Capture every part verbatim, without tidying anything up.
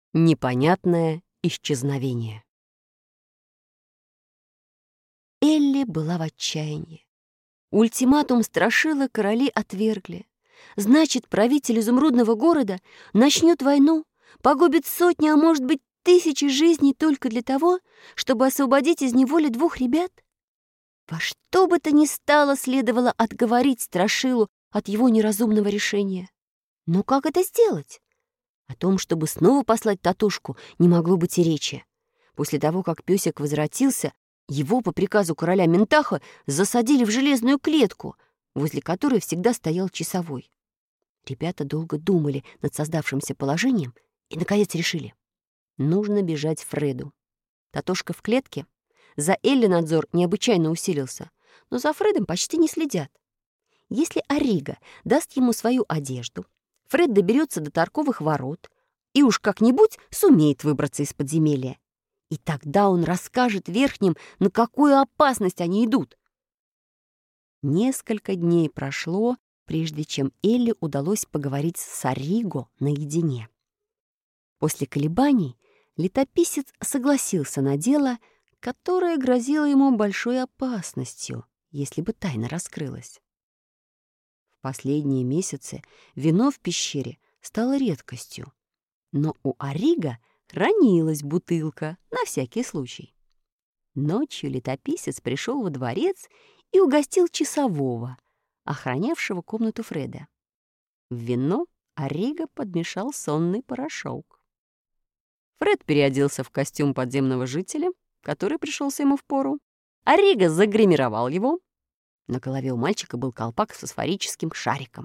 Непонятное исчезновение. Элли была в отчаянии. Ультиматум Страшила короли отвергли. Значит, правитель изумрудного города начнет войну, погубит сотни, а может быть, тысячи жизней только для того, чтобы освободить из неволи двух ребят? Во что бы то ни стало, следовало отговорить Страшилу от его неразумного решения. Но как это сделать? О том, чтобы снова послать Татушку, не могло быть и речи. После того, как песик возвратился, его по приказу короля Ментаха засадили в железную клетку, возле которой всегда стоял часовой. Ребята долго думали над создавшимся положением и, наконец, решили. Нужно бежать Фреду. Татушка в клетке. За Элли надзор необычайно усилился, но за Фредом почти не следят. Если Арига даст ему свою одежду, Фред доберется до торговых ворот и уж как-нибудь сумеет выбраться из подземелья. И тогда он расскажет верхним, на какую опасность они идут. Несколько дней прошло, прежде чем Элли удалось поговорить с Ариго наедине. После колебаний летописец согласился на дело, которое грозило ему большой опасностью, если бы тайна раскрылась. В последние месяцы вино в пещере стало редкостью, но у Ариго хранилась бутылка на всякий случай. Ночью летописец пришел во дворец и угостил часового, охранявшего комнату Фреда. В вино Ариго подмешал сонный порошок. Фред переоделся в костюм подземного жителя, который пришелся ему впору. Ариго загримировал его. На голове у мальчика был колпак с фосфорическим шариком.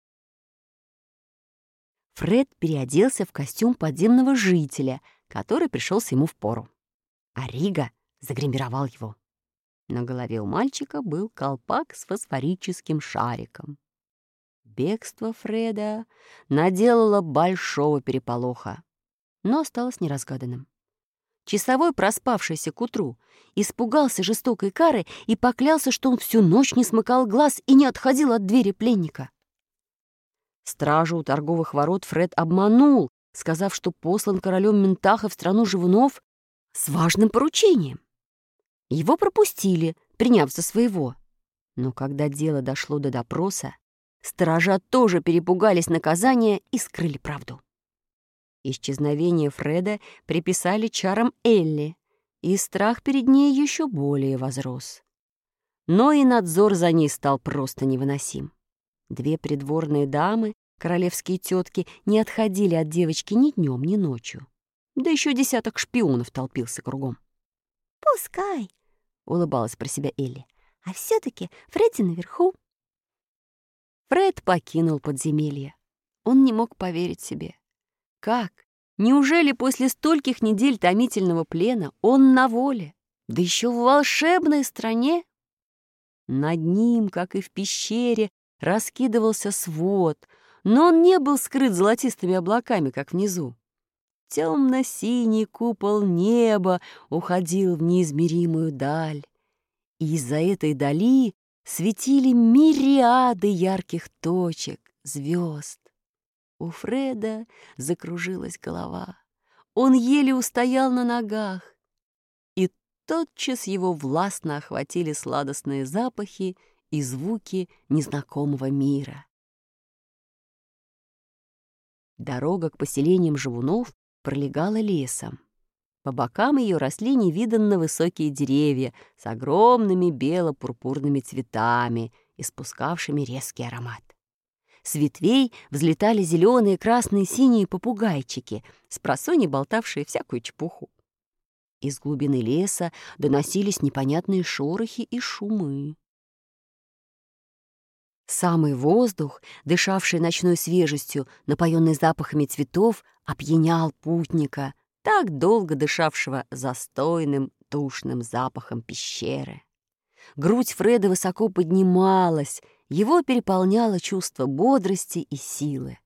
Фред переоделся в костюм подземного жителя, который пришелся ему впору. Ариго загримировал его. На голове у мальчика был колпак с фосфорическим шариком. Бегство Фреда наделало большого переполоха, но осталось неразгаданным. Часовой, проспавшийся к утру, испугался жестокой кары и поклялся, что он всю ночь не смыкал глаз и не отходил от двери пленника. Стражу у торговых ворот Фред обманул, сказав, что послан королем Ментаха в страну живунов с важным поручением. Его пропустили, приняв за своего. Но когда дело дошло до допроса, сторожа тоже перепугались наказания и скрыли правду. Исчезновение Фреда приписали чарам Элли, и страх перед ней еще более возрос. Но и надзор за ней стал просто невыносим. Две придворные дамы, королевские тетки, не отходили от девочки ни днем, ни ночью. Да еще десяток шпионов толпился кругом. «Пускай», — улыбалась про себя Элли, «а все-таки Фредди наверху». Фред покинул подземелье. Он не мог поверить себе. Как? Неужели после стольких недель томительного плена он на воле? Да еще в волшебной стране? Над ним, как и в пещере, раскидывался свод, но он не был скрыт золотистыми облаками, как внизу. Темно-синий купол неба уходил в неизмеримую даль, и из-за этой дали светили мириады ярких точек, звезд. У Фреда закружилась голова. Он еле устоял на ногах, и тотчас его властно охватили сладостные запахи и звуки незнакомого мира. Дорога к поселениям живунов пролегала лесом. По бокам ее росли невиданно высокие деревья с огромными бело-пурпурными цветами, испускавшими резкий аромат. С ветвей взлетали зеленые, красные, синие попугайчики, спросонья болтавшие всякую чепуху. Из глубины леса доносились непонятные шорохи и шумы. Самый воздух, дышавший ночной свежестью, напоенный запахами цветов, опьянял путника, так долго дышавшего застойным, душным запахом пещеры. Грудь Фреда высоко поднималась, его переполняло чувство бодрости и силы.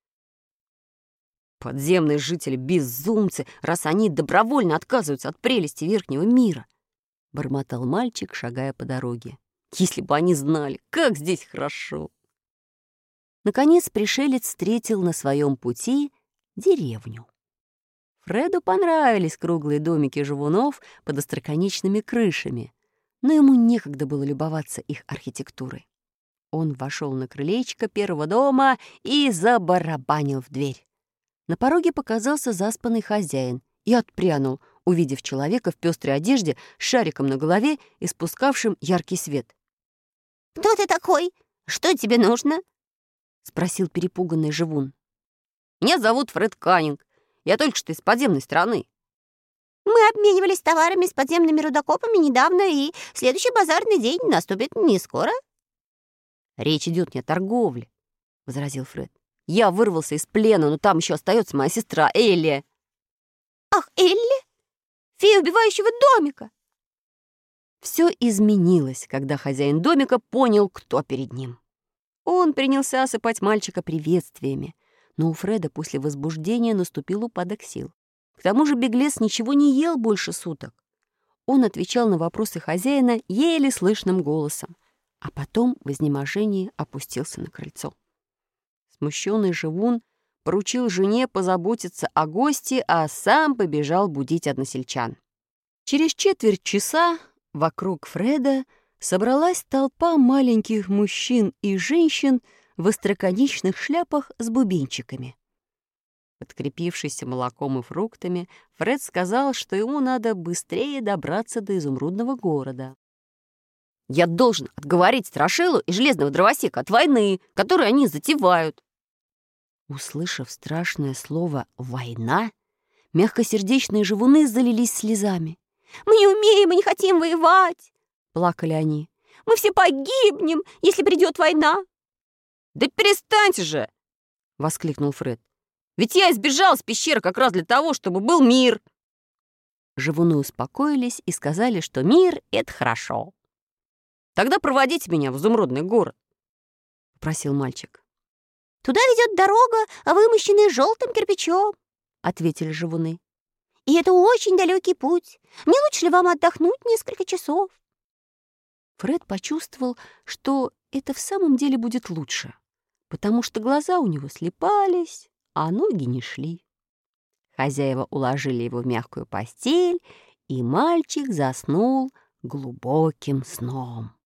«Подземные жители — безумцы, раз они добровольно отказываются от прелести верхнего мира!» — бормотал мальчик, шагая по дороге. «Если бы они знали, как здесь хорошо!» Наконец пришелец встретил на своем пути деревню. Фреду понравились круглые домики живунов под остроконечными крышами, но ему некогда было любоваться их архитектурой. Он вошел на крылечко первого дома и забарабанил в дверь. На пороге показался заспанный хозяин и отпрянул, увидев человека в пестрой одежде с шариком на голове и спускавшим яркий свет. «Кто ты такой? Что тебе нужно?» — спросил перепуганный живун. «Меня зовут Фред Каннинг. Я только что из подземной страны». «Мы обменивались товарами с подземными рудокопами недавно, и следующий базарный день наступит не скоро». «Речь идет не о торговле», — возразил Фред. «Я вырвался из плена, но там еще остается моя сестра Элли». «Ах, Элли? Фея убивающего домика!» Все изменилось, когда хозяин домика понял, кто перед ним. Он принялся осыпать мальчика приветствиями, но у Фреда после возбуждения наступил упадок сил. К тому же беглец ничего не ел больше суток. Он отвечал на вопросы хозяина еле слышным голосом, а потом в изнеможении опустился на крыльцо. Смущенный живун поручил жене позаботиться о госте, а сам побежал будить односельчан. Через четверть часа вокруг Фреда собралась толпа маленьких мужчин и женщин в остроконечных шляпах с бубенчиками. Подкрепившийся молоком и фруктами, Фред сказал, что ему надо быстрее добраться до изумрудного города. «Я должен отговорить Страшилу и Железного Дровосека от войны, которую они затевают». Услышав страшное слово «война», мягкосердечные живуны залились слезами. «Мы не умеем и не хотим воевать!» — плакали они. «Мы все погибнем, если придет война!» «Да перестаньте же!» — воскликнул Фред. «Ведь я избежал из пещеры как раз для того, чтобы был мир!» Живуны успокоились и сказали, что мир — это хорошо. «Тогда проводите меня в изумрудный город», — попросил мальчик. «Туда ведет дорога, вымощенная желтым кирпичом», — ответили живуны. «И это очень далекий путь. Не лучше ли вам отдохнуть несколько часов?» Фред почувствовал, что это в самом деле будет лучше, потому что глаза у него слепались, а ноги не шли. Хозяева уложили его в мягкую постель, и мальчик заснул глубоким сном.